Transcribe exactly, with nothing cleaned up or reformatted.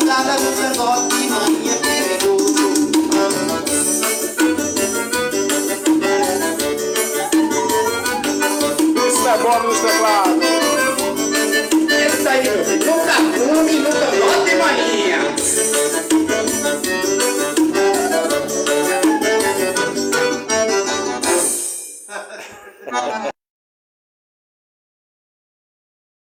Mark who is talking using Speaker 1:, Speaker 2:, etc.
Speaker 1: Nada no sacerdote não é perigoso.
Speaker 2: Isso é bom nos teclados.
Speaker 1: Isso aí, meu filho. Nunca fume, nunca bote maninha.